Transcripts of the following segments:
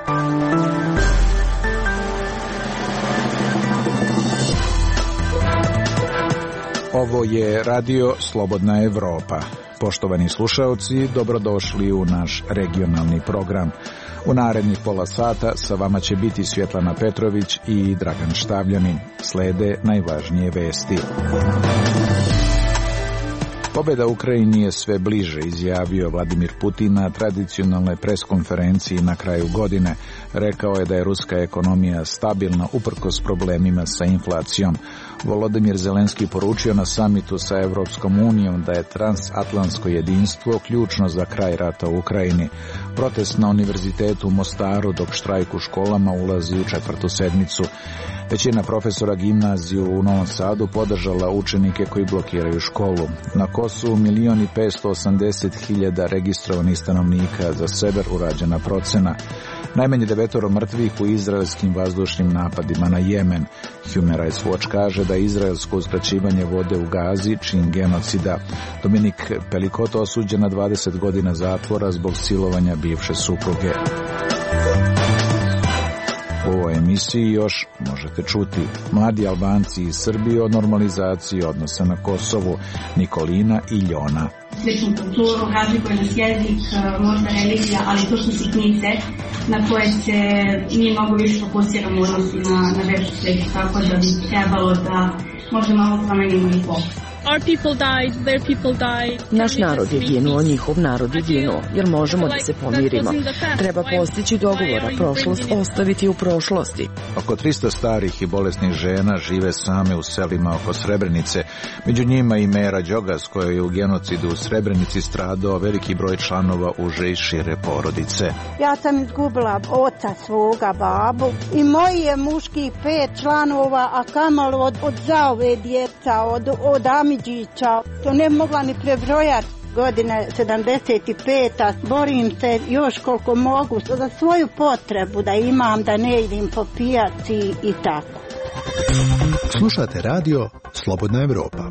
Ovo je Radio Slobodna Evropa. Poštovani slušaoci, dobrodošli u naš regionalni program. U narednih pola sata sa vama će biti Svjetlana Petrović i Dragan Štavljanin. Slede najvažnije vesti. Pobjeda Ukrajini je sve bliže, izjavio Vladimir Putin na tradicionalnoj preskonferenciji na kraju godine. Rekao je da je ruska ekonomija stabilna uprkos problemima sa inflacijom. Volodimir Zelenski poručio na samitu sa Evropskom unijom da je transatlantsko jedinstvo ključno za kraj rata u Ukrajini. Protest na Univerzitetu u Mostaru dok štrajk u školama ulazi u 4. sedmicu. Većina profesora gimnaziju u Novom Sadu podržala učenike koji blokiraju školu. Na Kosovu 1.580.000 registrovanih stanovnika, za sever urađena procena. Najmanje 9 mrtvih u izraelskim vazdušnim napadima na Jemen. Human Rights Watch kaže da je izraelsko uskraćivanje vode u Gazi čin genocida. Dominik Pelikoto osuđen na 20 godina zatvora zbog silovanja bivše supruge. U ovoj emisiji još možete čuti mladi Albanci iz Srbije o normalizaciji odnosa na Kosovu, Nikolina i Ljona. Sličnu kulturu, razlikuje nas jezik, možda religija, ali to su sitnice na koje se mi mnogo više fokusiramo u odnosu na veću sliku, tako da bi trebalo da možda malo promenimo i fokus. Our people died, their people died. Naš narod je ginuo, njihov narod je ginuo, jer možemo da se pomirimo. Treba postići dogovora, prošlost ostaviti u prošlosti. Oko 300 starih i bolesnih žena žive same u selima oko Srebrenice. Među njima i Mera Đogas, koja je u genocidu u Srebrenici stradao veliki broj članova uže i šire porodice. Ja sam izgubila oca svoga, babu, i moji je muški 5 članova, a kamalo od zaove djeca, od Amidžića. To ne mogla ni prebrojati. Godine 75. Borim se još koliko mogu za svoju potrebu da imam, da ne idem po pijaci i tako. Slušate radio Slobodna Evropa.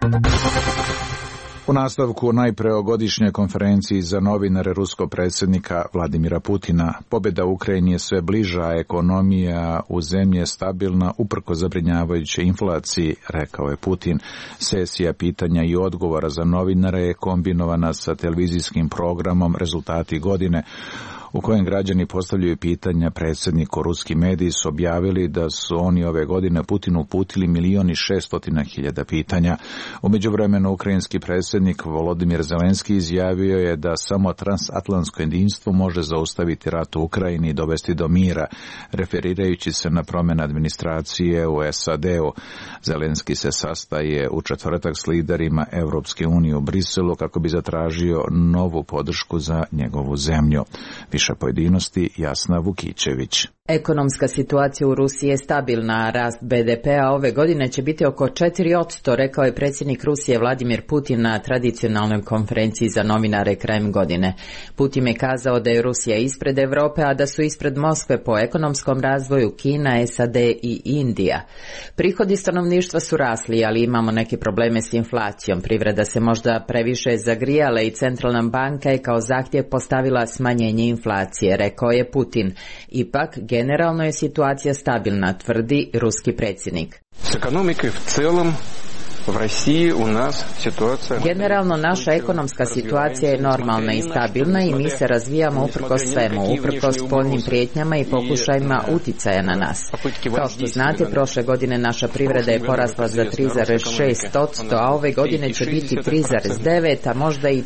U nastavku najpre o godišnjoj konferenciji za novinare ruskog predsjednika Vladimira Putina. Pobjeda Ukrajini je sve bliža, a ekonomija u zemlji je stabilna uprkos zabrinjavajućoj inflaciji, rekao je Putin. Sesija pitanja i odgovora za novinare je kombinovana sa televizijskim programom Rezultati godine, u kojem građani postavljaju pitanja predsjedniku. Ruski mediji su objavili da su oni ove godine Putinu uputili 1.600.000 pitanja. U međuvremenu ukrajinski predsjednik Volodimir Zelenski izjavio je da samo transatlantsko jedinstvo može zaustaviti rat u Ukrajini i dovesti do mira, referirajući se na promjene administracije u SAD-u. Zelenski se sastaje u četvrtak s liderima Europske unije u Briselu kako bi zatražio novu podršku za njegovu zemlju. Više pojedinosti Jasna Vukićević. Ekonomska situacija u Rusiji je stabilna, a rast BDP-a ove godine će biti oko 4%, rekao je predsjednik Rusije Vladimir Putin na tradicionalnoj konferenciji za novinare krajem godine. Putin je kazao da je Rusija ispred Europe, a da su ispred Moskve po ekonomskom razvoju Kina, SAD i Indija. Prihodi stanovništva su rasli, ali imamo neke probleme s inflacijom. Privreda se možda previše zagrijala i centralna banka je kao zahtjev postavila smanjenje inflacije, rekao je Putin. Ipak, generalno je situacija stabilna, tvrdi ruski predsjednik. S ekonomikой v celom v Rusiji u nas situacija... Generalno naša ekonomska situacija je normalna i stabilna i mi se razvijamo uprkos svemu, uprkos spoljnim prijetnjama i pokušajima uticaja na nas. Kao što znate, prošle godine naša privreda je porasla za 3,6%, a ove godine će biti 3,9%, a možda i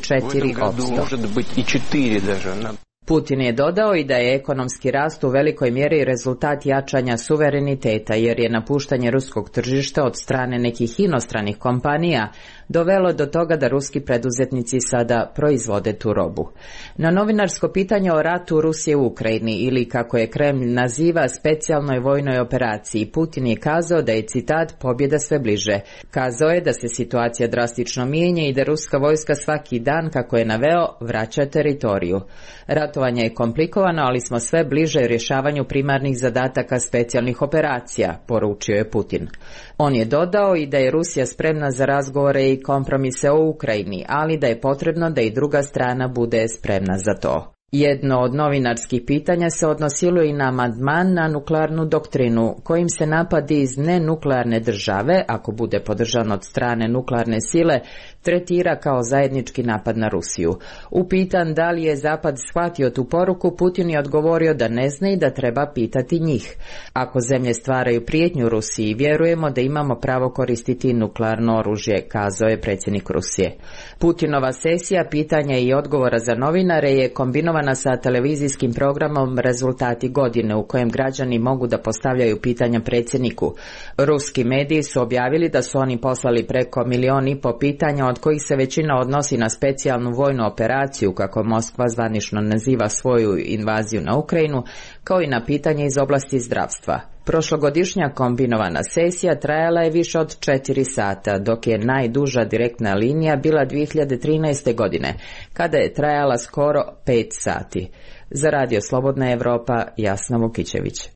4%. Putin je dodao i da je ekonomski rast u velikoj mjeri rezultat jačanja suvereniteta, jer je napuštanje ruskog tržišta od strane nekih inostranih kompanija dovelo do toga da ruski preduzetnici sada proizvode tu robu. Na novinarsko pitanje o ratu Rusije u Ukrajini, ili kako je Kremlj naziva specijalnoj vojnoj operaciji, Putin je kazao da je, citat, pobjeda sve bliže. Kazao je da se situacija drastično mijenja i da ruska vojska svaki dan, kako je naveo, vraća teritoriju. Ratovanje je komplikovano, ali smo sve bliže rješavanju primarnih zadataka specijalnih operacija, poručio je Putin. On je dodao i da je Rusija spremna za razgovore i kompromise o Ukrajini, ali da je potrebno da i druga strana bude spremna za to. Jedno od novinarskih pitanja se odnosilo i na amandman na nuklearnu doktrinu, kojim se napadi iz nenuklearne države, ako bude podržan od strane nuklearne sile, tretira kao zajednički napad na Rusiju. Upitan da li je Zapad shvatio tu poruku, Putin je odgovorio da ne zna i da treba pitati njih. Ako zemlje stvaraju prijetnju Rusiji, vjerujemo da imamo pravo koristiti nuklearno oružje, kazao je predsjednik Rusije. Putinova sesija pitanja i odgovora za novinare je kombinovana sa televizijskim programom Rezultati godine, u kojem građani mogu da postavljaju pitanja predsjedniku. Ruski mediji su objavili da su oni poslali preko 1,5 milijuna pitanja, od kojih se većina odnosi na specijalnu vojnu operaciju, kako Moskva zvanično naziva svoju invaziju na Ukrajinu, kao i na pitanje iz oblasti zdravstva. Prošlogodišnja kombinovana sesija trajala je više od 4 sata, dok je najduža direktna linija bila 2013. godine, kada je trajala skoro 5 sati. Za Radio Slobodna Evropa, Jasna Vukićević.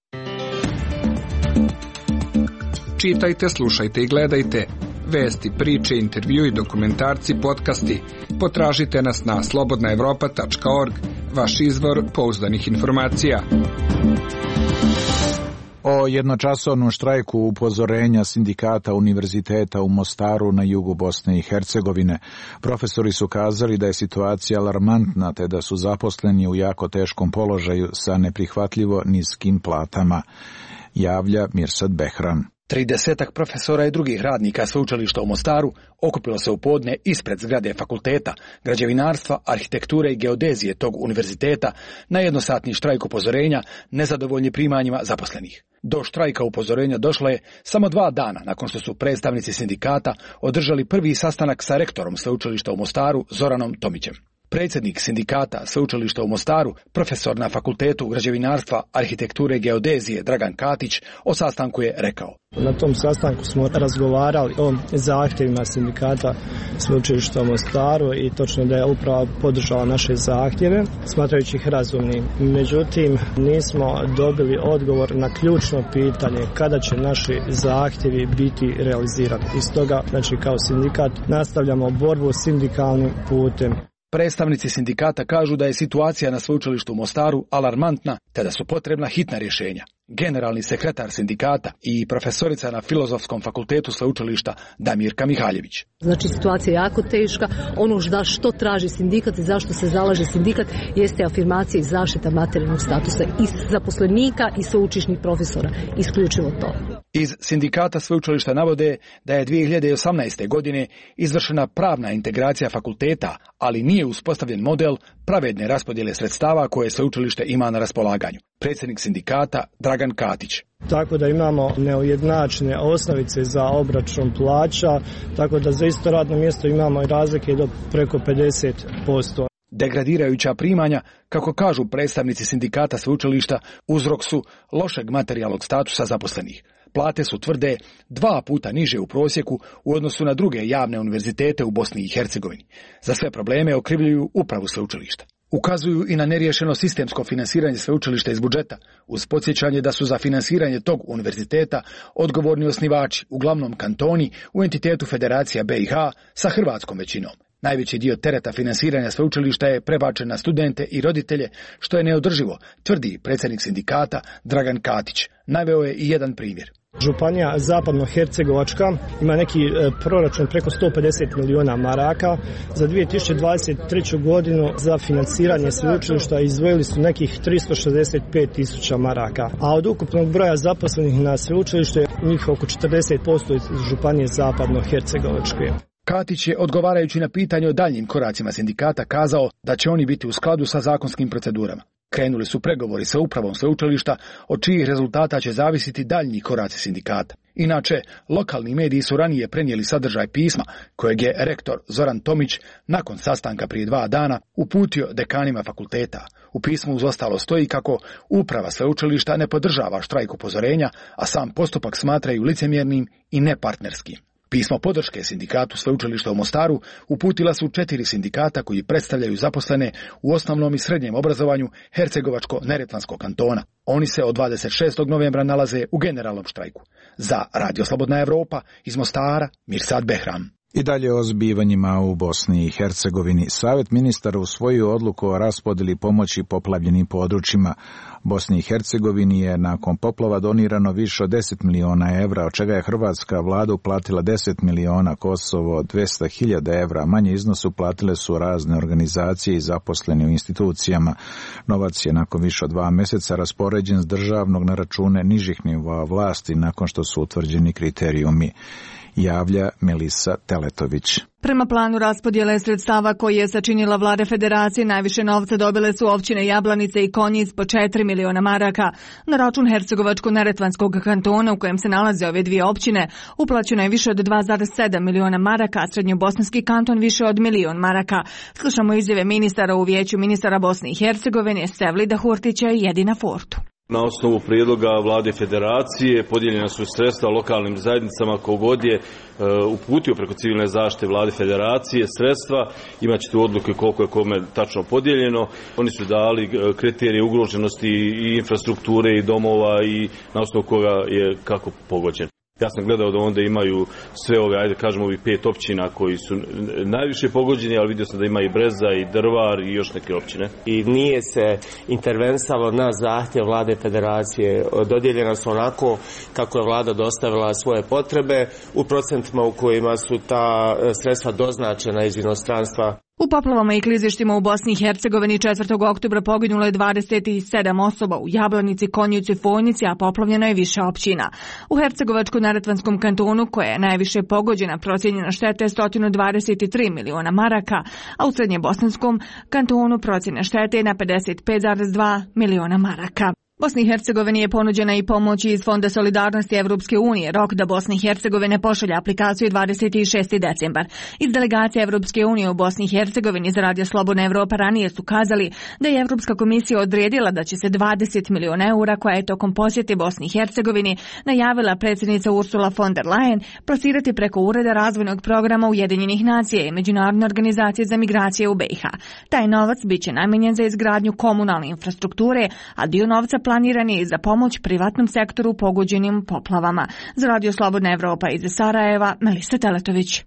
Čitajte, slušajte i gledajte. Vesti, priče, intervjui, dokumentarci, podcasti. Potražite nas na slobodnaevropa.org, vaš izvor pouzdanih informacija. O jednočasovnom štrajku upozorenja sindikata univerziteta u Mostaru na jugu Bosne i Hercegovine. Profesori su kazali da je situacija alarmantna te da su zaposleni u jako teškom položaju sa neprihvatljivo niskim platama, javlja Mirsad Behram. 30 profesora i drugih radnika sveučilišta u Mostaru okupilo se u podne ispred zgrade fakulteta građevinarstva, arhitekture i geodezije tog univerziteta na jednosatni štrajk upozorenja nezadovoljni primanjima zaposlenih. Do štrajka upozorenja došlo je samo 2 dana nakon što su predstavnici sindikata održali prvi sastanak sa rektorom sveučilišta u Mostaru Zoranom Tomićem. Predsjednik sindikata sveučilišta u Mostaru, profesor na fakultetu građevinarstva, arhitekture i geodezije Dragan Katić o sastanku je rekao: Na tom sastanku smo razgovarali o zahtjevima sindikata sveučilišta u Mostaru i točno da je uprava podržala naše zahtjeve, smatrajući ih razumnim. Međutim, nismo dobili odgovor na ključno pitanje kada će naši zahtjevi biti realizirani. Iz toga, kao sindikat, nastavljamo borbu sindikalnim putem. Predstavnici sindikata kažu da je situacija na sveučilištu u Mostaru alarmantna te da su potrebna hitna rješenja. Generalni sekretar sindikata i profesorica na Filozofskom fakultetu sveučilišta Damirka Mihaljević. Situacija je jako teška. Ono što traži sindikat i zašto se zalaže sindikat jeste afirmacija i zaštita materijalnog statusa i zaposlenika i sveučilišnih profesora. Isključivo to. Iz sindikata sveučilišta navode da je 2018. godine izvršena pravna integracija fakulteta, ali nije uspostavljen model pravedne raspodjele sredstava koje sveučilište ima na raspolaganju. Predsjednik sindikata Dragan Katić. Tako da imamo neujednačene osnovice za obračun plaća, tako da za isto radno mjesto imamo i razlike do preko 50%. Degradirajuća primanja, kako kažu predstavnici sindikata sveučilišta, uzrok su lošeg materijalnog statusa zaposlenih. Plate su tvrde 2 puta niže u prosjeku u odnosu na druge javne univerzitete u Bosni i Hercegovini. Za sve probleme okrivljuju upravu sveučilišta. Ukazuju i na neriješeno sistemsko finansiranje sveučilišta iz budžeta, uz podsjećanje da su za finansiranje tog univerziteta odgovorni osnivači, uglavnom kantoni, u entitetu Federacija BiH sa hrvatskom većinom. Najveći dio tereta finansiranja sveučilišta je prebačen na studente i roditelje, što je neodrživo, tvrdi predsjednik sindikata Dragan Katić. Naveo je i jedan primjer. Županija Zapadno-Hercegovačka ima neki proračun preko 150 milijuna maraka. Za 2023. godinu za financiranje sveučilišta izdvojili su nekih 365 tisuća maraka. A od ukupnog broja zaposlenih na sveučilištu je njih oko 40% iz Županije Zapadno-Hercegovačke. Katić je, odgovarajući na pitanje o daljnjim koracima sindikata, kazao da će oni biti u skladu sa zakonskim procedurama. Krenuli su pregovori sa upravom sveučilišta, od čijih rezultata će zavisiti daljnji koraci sindikata. Inače, lokalni mediji su ranije prenijeli sadržaj pisma kojeg je rektor Zoran Tomić nakon sastanka prije 2 dana uputio dekanima fakulteta. U pismu uz ostalo stoji kako uprava sveučilišta ne podržava štrajk upozorenja, a sam postupak smatraju licemjernim i nepartnerskim. Pismo podrške sindikatu sveučilišta u Mostaru uputila su 4 sindikata koji predstavljaju zaposlene u osnovnom i srednjem obrazovanju Hercegovačko-Neretvanskog kantona. Oni se od 26. novembra nalaze u generalnom štrajku. Za Radio Slobodna Evropa iz Mostara, Mirsad Behram. I dalje o zbivanjima u Bosni i Hercegovini. Savjet ministara usvojio odluku o raspodjeli pomoći poplavljenim područjima. Bosni i Hercegovini je nakon poplava donirano više od 10 miliona evra, od čega je hrvatska vlada uplatila 10 miliona, Kosovo 200.000 evra. Manje iznos uplatile su razne organizacije i zaposleni u institucijama. Novac je nakon više od 2 mjeseca raspoređen s državnog na račune nižih nivoa vlasti nakon što su utvrđeni kriterijumi. Javlja Melisa Teletović. Prema planu raspodjele sredstava koji je sačinila vlada federacije, najviše novca dobile su općine Jablanice i Konjic po 4 miliona maraka. Na račun Hercegovačko-neretvanskog kantona u kojem se nalaze ove dvije općine uplaćeno je više od 2,7 miliona maraka, a srednjobosanski kanton više od 1 milion maraka. Slušamo izjave ministara u vijeću ministara Bosne i Hercegovine, Sevlida Hurtića i Jedina Fortu. Na osnovu prijedloga vlade federacije podijeljena su sredstva lokalnim zajednicama kogod je uputio preko civilne zaštite vlade federacije sredstva. Imat ćete odluke koliko je kome tačno podijeljeno. Oni su dali kriterije ugroženosti i infrastrukture i domova i na osnovu koga je kako pogođen. Ja sam gledao da onda imaju sve ove, ajde kažemo, ovih 5 općina koji su najviše pogođeni, ali vidio sam da ima i Breza i Drvar i još neke općine. I nije se intervensalo na zahtjev vlade federacije. Dodijeljena su onako kako je vlada dostavila svoje potrebe u procentima u kojima su ta sredstva doznačena iz inostranstva. U poplavama i klizištima u Bosni i Hercegovini 4. oktobra poginulo je 27 osoba, u Jablanici, Konjicu i Fojnici, a poplavljeno je više općina. U Hercegovačko-neretvanskom kantonu, koja je najviše pogođena, procijenjena šteta je 123 miliona maraka, a u srednjebosanskom kantonu procjena štete je na 55,2 miliona maraka. Bosni i Hercegovini je ponuđena i pomoć iz Fonda solidarnosti Evropske unije. Rok da Bosna i Hercegovina pošalje aplikaciju je 26. decembar. Iz delegacije Evropske unije u Bosni i Hercegovini za Radio Slobodna Evropa ranije su kazali da je Evropska komisija odredila da će se 20 miliona eura koja je tokom posjete Bosni i Hercegovini najavila predsjednica Ursula von der Leyen prosirati preko Ureda razvojnog programa Ujedinjenih nacija i Međunarodne organizacije za migracije u BiH. Taj novac bit će namijenjen za izgradnju komunalne infrastrukture, a dio novca planiran je za pomoć privatnom sektoru pogođenim poplavama. Za Radio Slobodna Evropa iz Sarajeva, Melisa Teletović.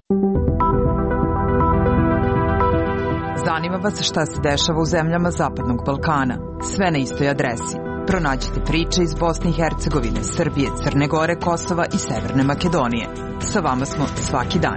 Zanima vas šta se dešava u zemljama Zapadnog Balkana. Sve na istoj adresi. Pronađite priče iz Bosne i Hercegovine, Srbije, Crne Gore, Kosova i Severne Makedonije. Sa vama smo svaki dan.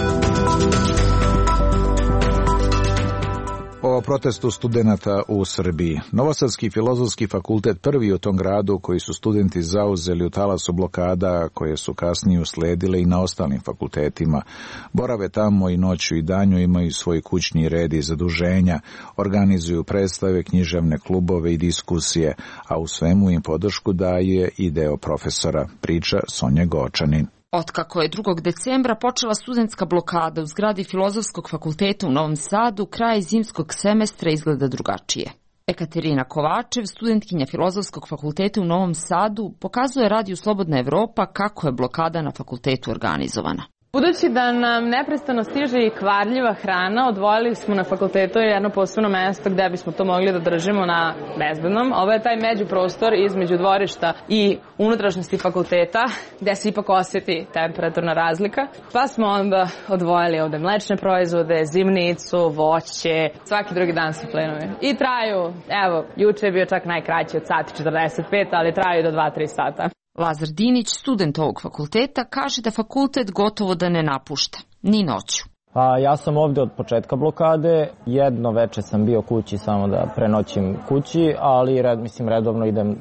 O protestu studenata u Srbiji. Novosadski filozofski fakultet prvi u tom gradu koji su studenti zauzeli u talasu blokada koje su kasnije usledile i na ostalim fakultetima. Borave tamo i noću i danju, imaju svoj kućni red i zaduženja, organizuju predstave, književne klubove i diskusije, a u svemu im podršku daje i deo profesora, priča Sonja Gočanin. Otkako je 2. decembra počela studentska blokada u zgradi Filozofskog fakulteta u Novom Sadu, kraj zimskog semestra izgleda drugačije. Ekaterina Kovačev, studentkinja Filozofskog fakulteta u Novom Sadu, pokazuje Radiju Slobodna Evropa kako je blokada na fakultetu organizovana. Budući da nam neprestano stiže i kvarljiva hrana, odvojili smo na fakultetu jedno posebno mesto gde bismo to mogli da držimo na bezbednom. Ovo je taj međuprostor između dvorišta i unutrašnjosti fakulteta, gde se ipak osjeti temperaturna razlika. Pa smo onda odvojili ovde mlečne proizvode, zimnicu, voće, svaki drugi dan se plenovi. I traju, evo, juče je bio čak najkraći od sati 45, ali traju do 2-3 sata. Lazar Dinić, student ovog fakulteta, kaže da fakultet gotovo da ne napušta, ni noću. Ja sam ovde od početka blokade, jedno veče sam bio kući samo da prenoćim kući, ali redovno idem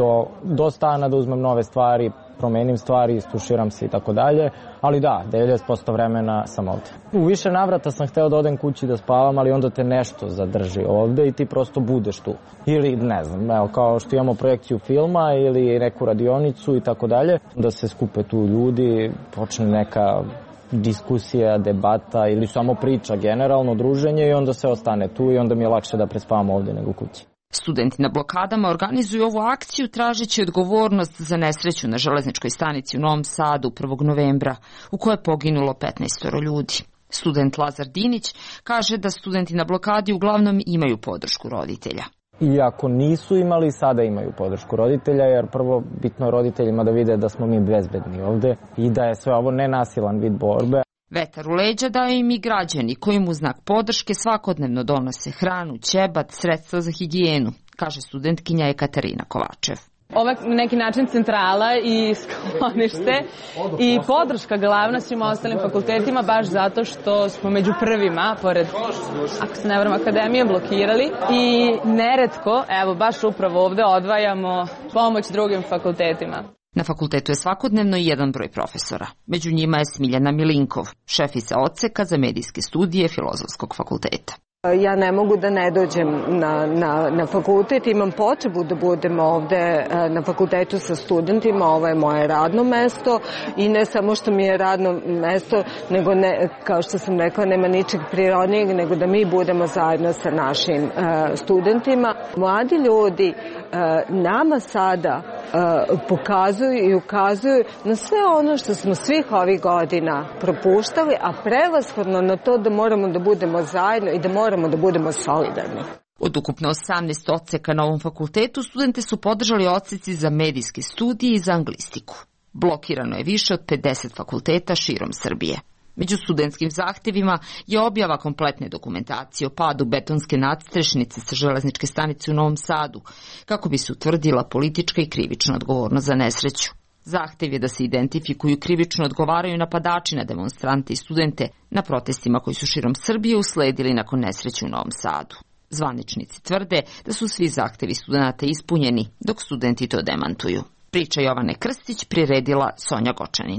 do stana da uzmem nove stvari, promenim stvari, istuširam se i tako dalje, ali da, 90% vremena sam ovde. U više navrata sam hteo da odem kući da spavam, ali onda te nešto zadrži ovde i ti prosto budeš tu. Ili ne znam, evo, kao što imamo projekciju filma ili neku radionicu i tako dalje, da se skupe tu ljudi, počne neka diskusija, debata ili samo priča, generalno druženje i onda se ostane tu i onda mi je lakše da prespavam ovde nego kući. Studenti na blokadama organizuju ovu akciju tražeći odgovornost za nesreću na železničkoj stanici u Novom Sadu 1. novembra, u kojoj je poginulo 15 ljudi. Student Lazar Dinić kaže da studenti na blokadi uglavnom imaju podršku roditelja. Iako nisu imali, sada imaju podršku roditelja, jer prvo bitno je roditeljima da vide da smo mi bezbedni ovde i da je sve ovo nenasilan vid borbe. Vetar u leđa daju im i građani koji mu znak podrške svakodnevno donose hranu, ćebat, sredstva za higijenu, kaže studentkinja Ekaterina Kovačev. Ovo je na neki način centrala i sklonište i podrška glavna svim ostalim fakultetima baš zato što smo među prvima, pored, ako se ne varam, akademije blokirali i neretko, evo baš upravo ovde odvajamo pomoć drugim fakultetima. Na fakultetu je svakodnevno i jedan broj profesora. Među njima je Smiljana Milinkov, šefica odseka za medijske studije Filozofskog fakulteta. Ja ne mogu da ne dođem na fakultet, imam potrebu da budem ovde na fakultetu sa studentima, ovo je moje radno mesto i ne samo što mi je radno mesto, nego kao što sam rekla, nema ničeg prirodnijeg nego da mi budemo zajedno sa našim studentima. Mladi ljudi nama sada pokazuju i ukazuju na sve ono što smo svih ovih godina propuštali, a prevashodno na to da moramo da budemo zajedno i da moramo da budemo solidarni. Od ukupno 18 odseka na ovom fakultetu studente su podržali odseci za medijske studije i za anglistiku. Blokirano je više od 50 fakulteta širom Srbije. Među studentskim zahtevima je objava kompletne dokumentacije o padu betonske nadstrešnice sa železničke stanice u Novom Sadu, kako bi se utvrdila politička i krivična odgovornost za nesreću. Zahtev je da se identifikuju i krivično odgovaraju napadači na demonstrante i studente na protestima koji su širom Srbije usledili nakon nesreće u Novom Sadu. Zvaničnici tvrde da su svi zahtevi studenata ispunjeni, dok studenti to demantuju. Priča Jovane Krstić priredila Sonja Gočanin.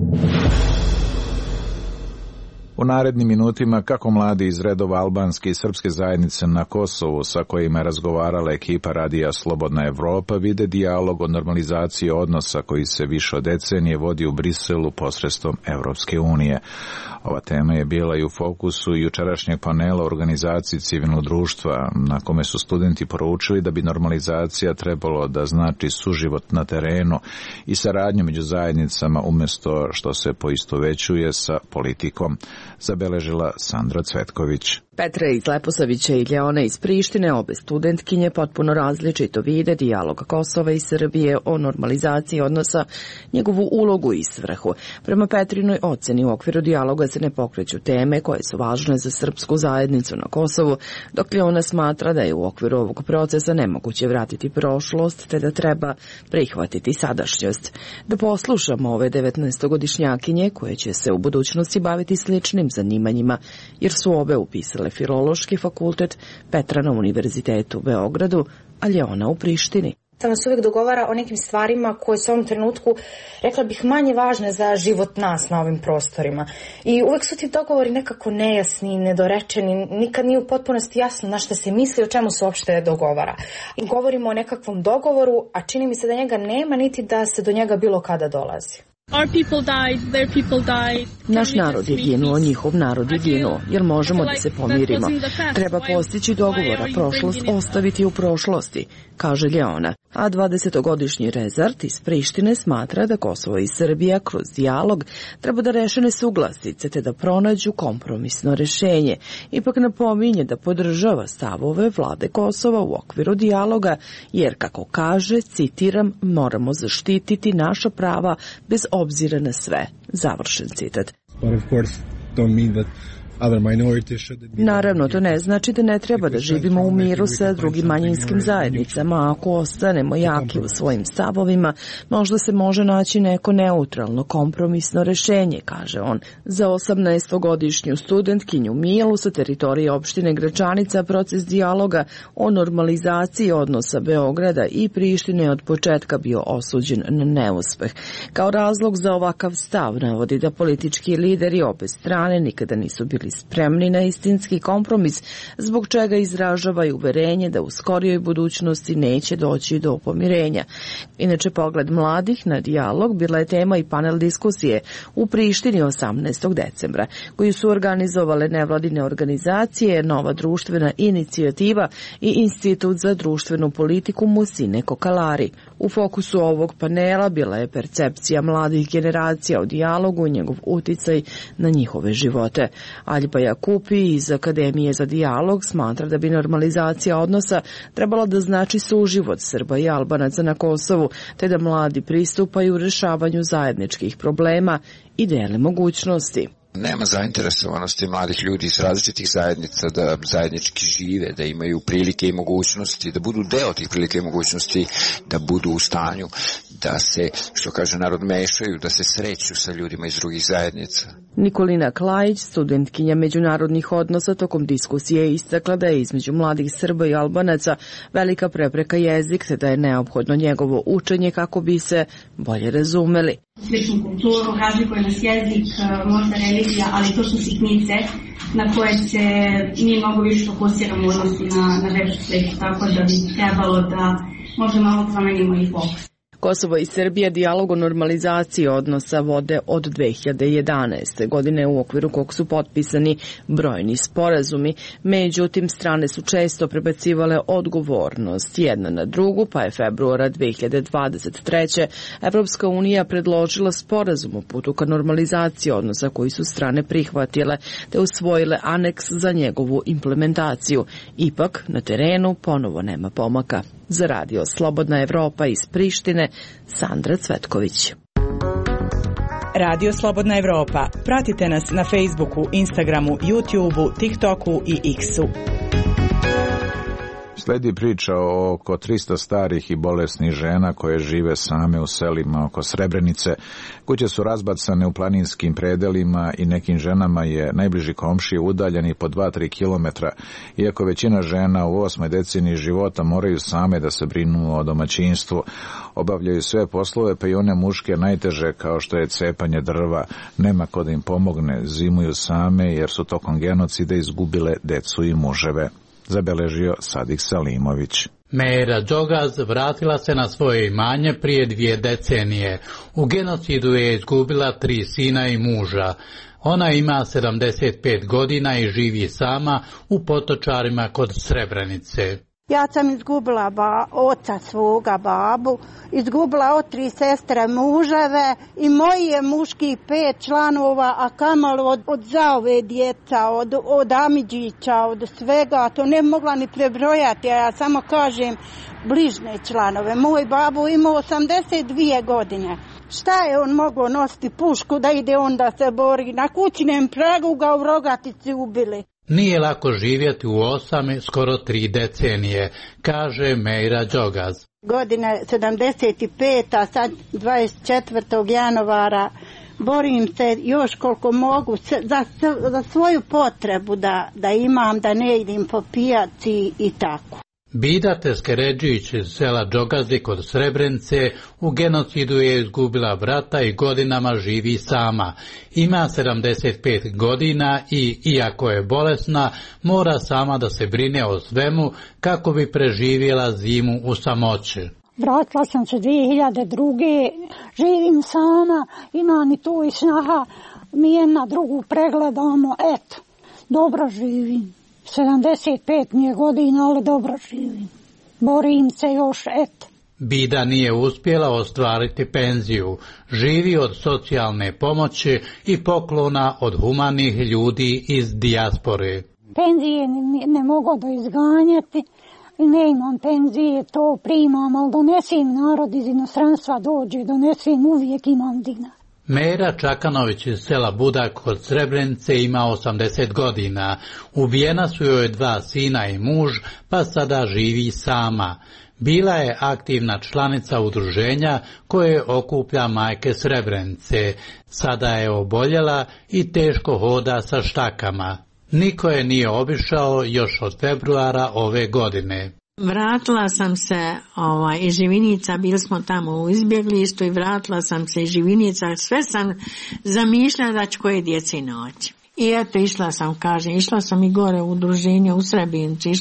U narednim minutima kako mladi iz redova albanske i srpske zajednice na Kosovu sa kojima je razgovarala ekipa radija Slobodna Evropa vide dijalog o normalizaciji odnosa koji se više od decenije vodi u Briselu posredstvom Evropske unije. Ova tema je bila i u fokusu jučerašnjeg panela organizaciji civilnog društva na kome su studenti poručili da bi normalizacija trebalo da znači suživot na terenu i saradnju među zajednicama umjesto što se poistovećuje sa politikom, zabeležila Sandra Cvetković. Petra iz Leposavića i Ljeona iz Prištine, obe studentkinje, potpuno različito vide dijalog Kosova i Srbije o normalizaciji odnosa, njegovu ulogu i svrhu. Prema Petrinoj oceni u okviru dijaloga se ne pokreću teme koje su važne za srpsku zajednicu na Kosovu, dok Ljeona smatra da je u okviru ovog procesa nemoguće vratiti prošlost, te da treba prihvatiti sadašnjost. Da poslušamo ove 19-godišnjakinje koje će se u budućnosti baviti sličnim zanimanjima, jer su obe upisale Filološki fakultet, Petra na Univerzitetu u Beogradu, a Ljeona u Prištini. Nas uvijek dogovara o nekim stvarima koje su u ovom trenutku, rekla bih, manje važne za život nas na ovim prostorima. I uvijek su ti dogovori nekako nejasni, nedorečeni, nikad nije u potpunosti jasno na šta se misli, o čemu se uopšte dogovara. I govorimo o nekakvom dogovoru, a čini mi se da njega nema, niti da se do njega bilo kada dolazi. Naš narod je ginuo, njihov narod je ginuo, jer možemo da se pomirimo. Treba postići dogovora, prošlost ostaviti u prošlosti, kaže Ljeona. A 20-godišnji Rezart iz Prištine smatra da Kosovo i Srbija kroz dijalog treba da reše nesuglasice te da pronađu kompromisno rešenje. Ipak napominje da podržava stavove vlade Kosova u okviru dijaloga, jer, kako kaže, citiram, moramo zaštititi naša prava bez obzira na sve. Završen citat. Naravno, to ne znači da ne treba da živimo u miru sa drugim manjinskim zajednicama. Ako ostanemo jaki u svojim stavovima, možda se može naći neko neutralno, kompromisno rešenje, kaže on. Za 18-godišnju studentkinju Milu sa teritorije opštine Gračanica proces dijaloga o normalizaciji odnosa Beograda i Prištine je od početka bio osuđen na neuspeh. Kao razlog za ovakav stav navodi da politički lideri obe strane nikada nisu bili spremni na istinski kompromis, zbog čega izražavaju uverenje da u skorijoj budućnosti neće doći do pomirenja. Inače, pogled mladih na dijalog bila je tema i panel diskusije u Prištini 18. decembra, koju su organizovale nevladine organizacije, Nova društvena inicijativa i Institut za društvenu politiku Musine Kokalari. U fokusu ovog panela bila je percepcija mladih generacija o dijalogu i njegov uticaj na njihove živote. Alba Jakupi iz Akademije za dijalog smatra da bi normalizacija odnosa trebala da znači suživot Srba i Albanaca na Kosovu, te da mladi pristupaju rešavanju zajedničkih problema i dele mogućnosti. Nema zainteresovanosti mladih ljudi iz različitih zajednica da zajednički žive, da imaju prilike i mogućnosti, da budu deo tih prilike i mogućnosti, da budu u stanju da se, što kaže narod, mešaju, da se sreću sa ljudima iz drugih zajednica. Nikolina Klajić, studentkinja međunarodnih odnosa, tokom diskusije istakla da je između mladih Srba i Albanaca velika prepreka jezik, te da je neophodno njegovo učenje kako bi se bolje razumeli. Sličnu kulturu, razlikuje nas jezik, možda religija, ali to su sitnice na koje se mi mnogo više fokusiramo u odnosi na veću sliku, tako da bi trebalo da možda malo promenimo i fokus. Kosovo i Srbija dijalog o normalizaciji odnosa vode od 2011. godine, u okviru kog su potpisani brojni sporazumi. Međutim, strane su često prebacivale odgovornost jedna na drugu, pa je februara 2023. Evropska unija predložila sporazum o putu ka normalizaciji odnosa koji su strane prihvatile, te usvojile aneks za njegovu implementaciju. Ipak, na terenu ponovo nema pomaka. Za radio Slobodna Evropa iz Prištine, Sandra Cvetković. Radio Slobodna Evropa. Pratite nas na Facebooku, Instagramu, YouTubeu, TikToku i X-u. Sledi priča o oko 300 starih i bolesnih žena koje žive same u selima oko Srebrenice. Kuće su razbacane u planinskim predelima i nekim ženama je najbliži komšije udaljeni po 2-3 kilometra. Iako većina žena u 8. deceniji života moraju same da se brinu o domaćinstvu, obavljaju sve poslove, pa i one muške najteže kao što je cepanje drva. Nema ko da im pomogne, zimuju same jer su tokom genocida izgubile decu i muževe. Zabeležio Sadik Salimović. Meira Džogaz vratila se na svoje imanje prije 2 decenije. U genocidu je izgubila 3 sina i muža. Ona ima 75 godina i živi sama u Potočarima kod Srebrenice. Ja sam izgubila oca svoga, babu, izgubila od 3 sestre muževe i moji je muški 5 članova, a kamalo od zaove djeca, od Amidžića, od svega, to ne mogla ni prebrojati, a ja samo kažem bližne članove. Moj babu imao 82 godine. Šta je on mogao nositi pušku da ide on da se bori? Na kućnem pragu ga u Rogatici ubili. Nije lako živjeti u 8, skoro 3 decenije, kaže Meira Džogaz. Godine 75, a sad 24. januara borim se još koliko mogu za svoju potrebu da imam, da ne idem po pijaci i tako. Bida Teskeredžić iz sela Džogazi kod Srebrenice u genocidu je izgubila brata i godinama živi sama. Ima 75 godina i, iako je bolesna, mora sama da se brine o svemu kako bi preživjela zimu u samoći. Vratila sam se 2002. Živim sama, imam i tu i snaha, mi jedna drugu pregledamo, eto, dobro živim. 75 mi je godina, ali dobro živim. Borim se još, eto. Bida nije uspjela ostvariti penziju. Živi od socijalne pomoći i poklona od humanih ljudi iz dijaspore. Penzije ne mogu da izganjati, ne imam penzije, to primam, ali donesim narod iz inostranstva dođe, donesim, uvijek imam dinar. Meira Čakanović iz sela Budak kod Srebrenice ima 80 godina. Ubijena su joj 2 sina i muž, pa sada živi sama. Bila je aktivna članica udruženja koje okuplja majke Srebrenice. Sada je oboljela i teško hoda sa štakama. Niko je nije obišao još od februara ove godine. Vratila sam se iz Živinica, bili smo tamo u izbjeglištu i vratila sam se iz Živinica, sve sam zamišljala da ću koje djeci naći. I eto, išla sam i gore u udruženje u Srebrenici,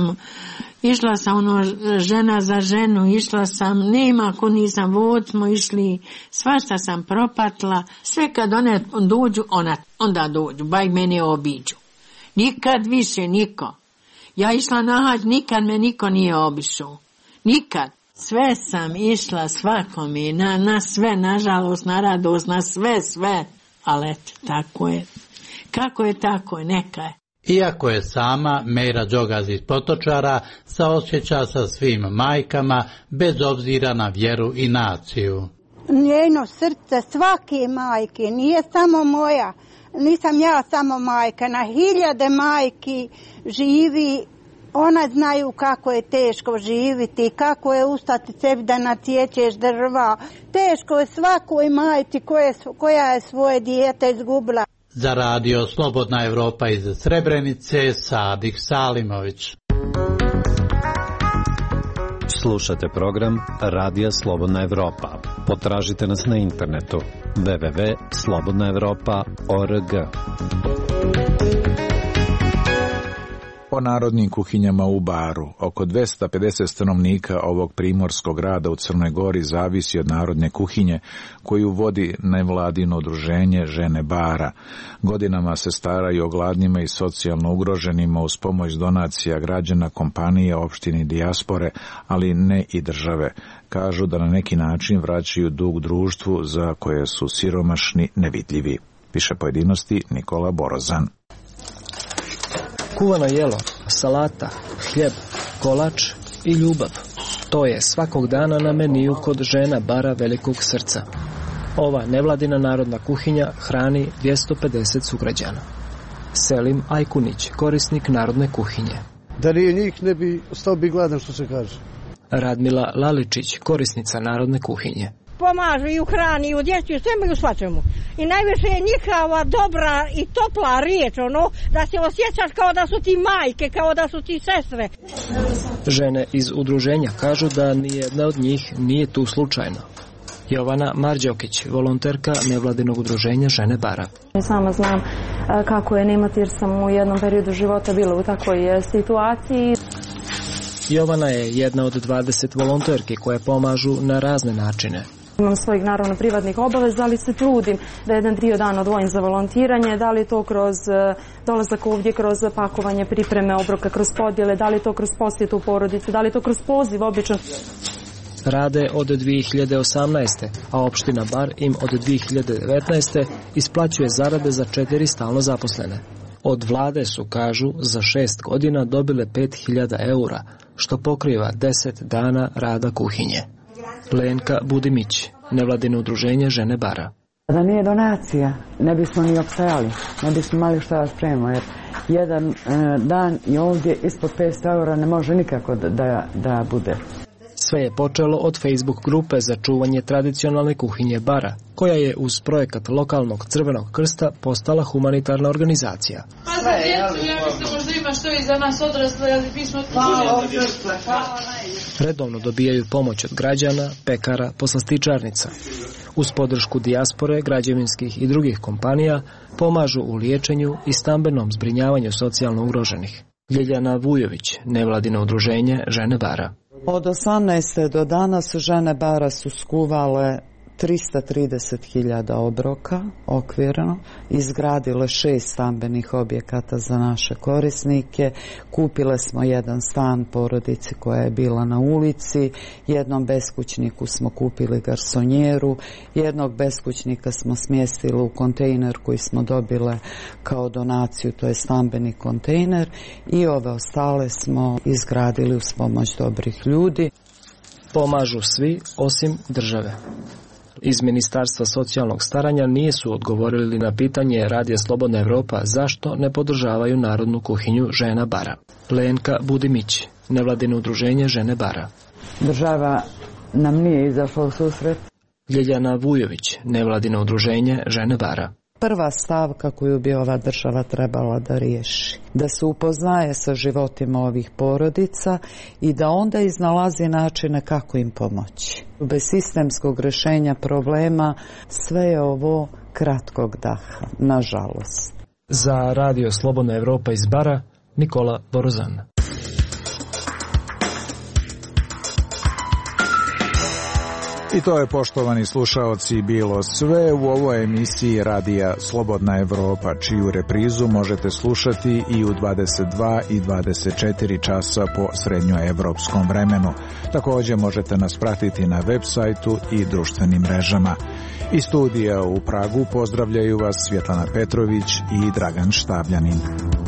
išla sam žena za ženu, išla sam, nema ko nisam, vod smo išli, svašta sam propatila, sve kad one dođu, onda dođu, baj mene obiđu. Nikad više niko. Ja išla na hađ, nikad me niko nije obišao. Nikad. Sve sam išla svakome, na sve, nažalost, na radost, na sve. Ali eto, tako je. Kako je, tako je, neka je. Iako je sama, Meira Džogaz iz Potočara saosjeća sa svim majkama, bez obzira na vjeru i naciju. njeno srce svake majke, nije samo moja, nisam ja samo majka, na hiljade majki živi. Ona znaju kako je teško živiti, kako je ustati sebi da nacijećeš drva. Teško je svakoj majci koja je svoje dijete izgubila. Za radio Slobodna Evropa iz Srebrenice, Sadik Salimović. Slušate program Radija Slobodna Evropa. Potražite nas na internetu www.slobodnaevropa.org. O narodnim kuhinjama u Baru. Oko 250 stanovnika ovog primorskog grada u Crnoj Gori zavisi od narodne kuhinje koju vodi nevladino udruženje Žene Bara. Godinama se staraju o gladnima i socijalno ugroženima uz pomoć donacija građana, kompanije, opštine i dijaspore, ali ne i države. Kažu da na neki način vraćaju dug društvu za koje su siromašni nevidljivi. Više pojedinosti Nikola Borozan. Kuvano jelo, salata, hljeb, kolač i ljubav. To je svakog dana na meniju kod Žena Bara Velikog Srca. Ova nevladina narodna kuhinja hrani 250 sugrađana. Selim Ajkunić, korisnik narodne kuhinje. Da nije njih ne bi ostao bi gladan, što se kaže. Radmila Laličić, korisnica narodne kuhinje. Pomažu i u hrani, i u djeci, i svemu i u svačemu. I najviše je njihova dobra i topla riječ, da se osjećaš kao da su ti majke, kao da su ti sestre. Žene iz udruženja kažu da nijedna od njih nije tu slučajno. Jovana Marđokić, volonterka nevladinog udruženja Žene Bara. Sama znam kako je nemati jer sam u jednom periodu života bila u takvoj situaciji. Jovana je jedna od 20 volonterki koje pomažu na razne načine. Imam svojih naravno privatnih obaveza, ali se trudim da jedan dio dana odvojim za volontiranje, da li to kroz dolazak ovdje, kroz pakovanje, pripreme obroka, kroz podjele, da li to kroz posjetu porodice, da li to kroz poziv obično. Rade od 2018. a opština Bar im od 2019. isplaćuje zarade za 4 stalno zaposlene. Od vlade su, kažu, za 6 godina dobile 5.000 eura, što pokriva 10 dana rada kuhinje. Lenka Budimić, nevladino udruženje Žene Bara. Da nije donacija, ne bismo ni opstajali, ne bismo imali šta da spremimo, jer jedan dan i ovdje ispod 500 eura ne može nikako da bude. Sve je počelo od Facebook grupe za čuvanje tradicionalne kuhinje Bara, koja je uz projekat lokalnog Crvenog krsta postala humanitarna organizacija. Redovno dobijaju pomoć od građana, pekara, poslastičarnica. Uz podršku dijaspore, građevinskih i drugih kompanija pomažu u liječenju i stambenom zbrinjavanju socijalno ugroženih. Ljiljana Vujović, nevladino udruženje Žene Bara. Od 18. do danas Žene Bara su skuvale 330.000 obroka okvirno, izgradile 6 stambenih objekata za naše korisnike, kupile smo jedan stan porodici koja je bila na ulici, jednom beskućniku smo kupili garsonjeru, jednog beskućnika smo smjestili u kontejner koji smo dobile kao donaciju, to je stambeni kontejner, i ove ostale smo izgradili uz pomoć dobrih ljudi. Pomažu svi osim države. Iz Ministarstva socijalnog staranja nisu odgovorili na pitanje Radija Slobodna Evropa zašto ne podržavaju narodnu kuhinju Žena Bara. Lenka Budimić, nevladino udruženje Žene Bara. Država nam nije izašla u susret. Ljiljana Vujović, nevladino udruženje Žene Bara. Prva stavka koju bi ova država trebala da riješi, da se upoznaje sa životima ovih porodica i da onda iznalazi načine kako im pomoći. Bez sistemskog rješenja problema sve je ovo kratkog daha, nažalost. Za Radio Slobodna Evropa iz Bara, Nikola Borozan. I to je, poštovani slušaoci, bilo sve u ovoj emisiji Radija Slobodna Evropa, čiju reprizu možete slušati i u 22 i 24 časa po srednjoevropskom vremenu. Također možete nas pratiti na web sajtu i društvenim mrežama. Iz studija u Pragu pozdravljaju vas Svjetlana Petrović i Dragan Štabljanin.